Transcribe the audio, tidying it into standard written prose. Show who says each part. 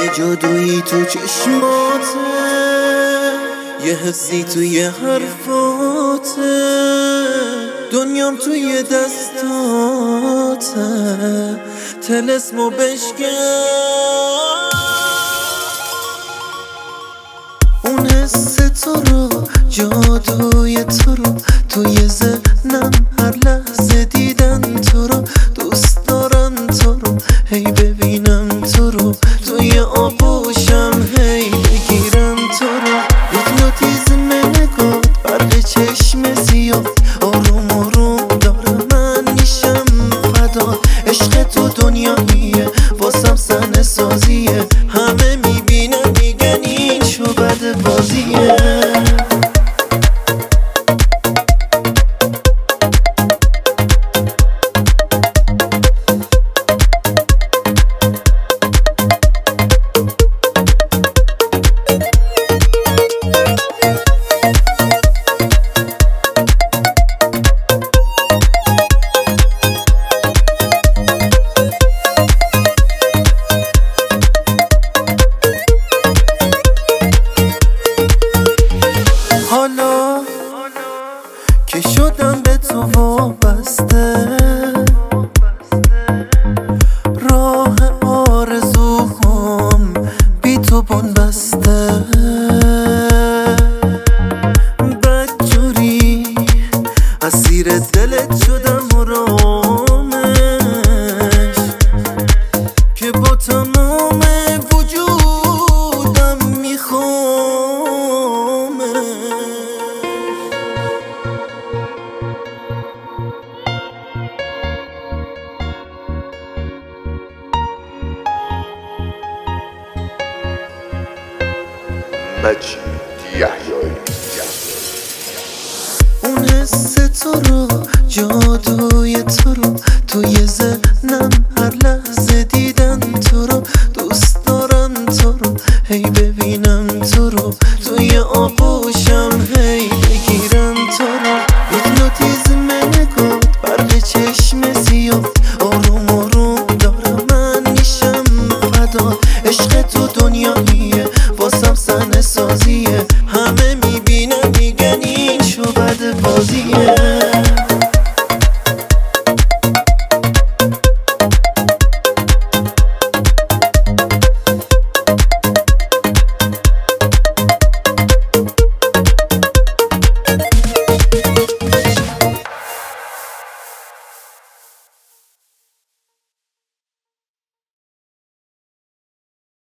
Speaker 1: یه جادویی تو چشماته، یه حسی توی حرفاته، دنیام توی دستاته، طلسمو بشکن. اون حس تو رو، جادوی تو رو توی ذهنم، هر لحظه دیدن تو رو، دوست دارم تو رو، هی ببینم تو رو، توی آغوشم هی بگیرم تو رو. هیپنوتیزم نگاه، برق چشم زیاد، آروم آروم داره من میشم فدا. عشق تو دنیاییه، واسم صحنه سازیه، همه میبینن میگن این شو بد بازیه. حالا که شدم به تو وابسته، راه آرزوهام بی تو بنبسته، بدجوری اسیر دلت شدم آرامش، که با تمام وجودم میخوامش.
Speaker 2: مجید یحیایی.
Speaker 1: اون حس تو رو، جادوی تو رو توی ذهنم، هر لحظه دیدم